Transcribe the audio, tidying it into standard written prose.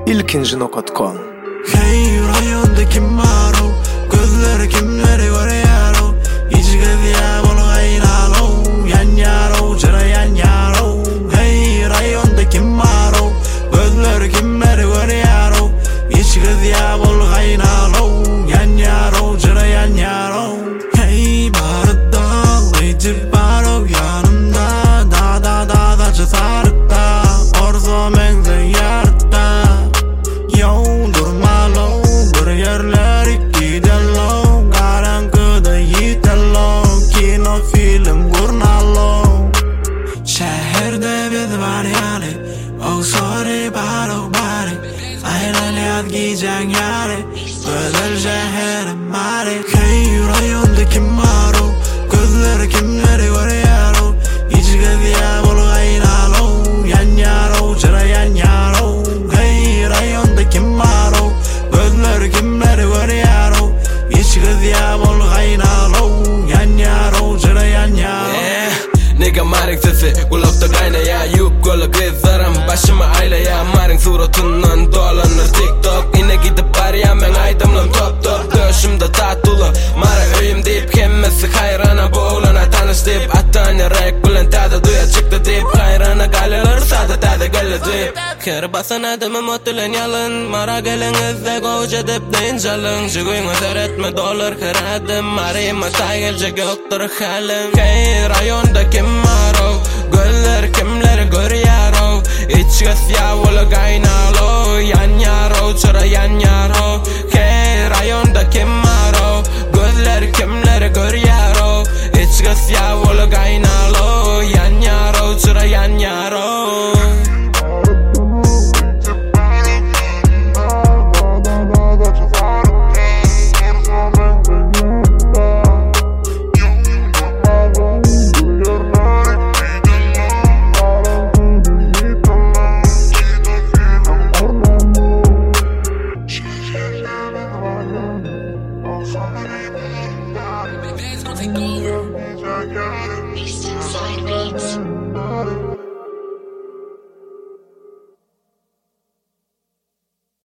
ilkinci.com. Hey rayonda kim var o? Gözleri kimleri görüyor o? İçki diye bol kaynalo, yan yaro, çıra yan yaro. Hey rayonda kim var o? Gözleri kimleri görüyor o? İçki diye bol kaynalo, yan yaro, çıra yan yaro. Hey barda, içip var o yanımda, da çıtarıkta, orzo menze yarıkta. Yo durma lo, bir yerler gidello, karanlıkta yitello, kino film gurnalo. Şehirde biz var yani, o sorry baro bari, aynen yad giyeceksin yani, güzel şehrim mari. Hey rayonda kim var o? Gözleri kimleri görüyor o? İçki diye bol kaynalo, yan yaro, çıra yan yaro. Hey rayonda kim var o? Gözleri kimleri görüyor o? İçki diye bol kaynalo, yan yaro, çıra yan yaro. Nigga maring sesi kulakta kaynaya, yuk kola kızlarım başıma aylaya. Maring suratından dolanır TikTok, yine gidip var ya ben aydımlım top top. Döşümde tatlı mara öyüm deyip kemmesi hayrana, bu oğlana tanış deyip attığını rek bilen tadı duya çıktı deyip hayrana galeler sadı tadı gale deyip kır basan adımı mutlulen yalın mara gelin izle kovuca dip deyin calın jiguyun özer etme dolar kır adım marayıma say gelecek yoktur halim. Hey rayonda kim var o? Gözler kimleri görüyor o? İçkisi yavulu kaynalo, yan yaro, çıra yan yaro. Hey rayonda kim var o? Gözler kimleri görüyor o? İçkisi yavulu kaynalo, yan yaro, çıra yan yaro. East Side Beats.